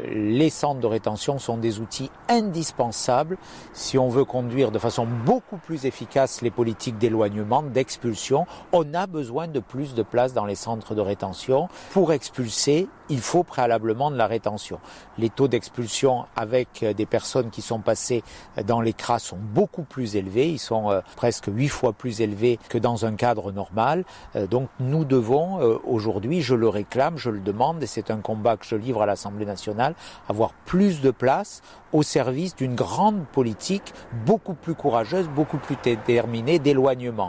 les centres de rétention sont des outils indispensables si on veut conduire de façon beaucoup plus efficace les politiques d'éloignement, d'expulsion. On a besoin de plus de places dans les centres de rétention. Pour expulser, il faut préalablement de la rétention. Les taux d'expulsion avec des personnes qui sont passées dans les CRA sont beaucoup plus élevés. Ils sont presque 8 fois plus élevés que dans un cadre normal. Donc nous devons aujourd'hui, je le réclame, je le demande, et c'est un combat que je livre à l'Assemblée nationale, avoir plus de place au service d'une grande politique beaucoup plus courageuse, beaucoup plus déterminée d'éloignement.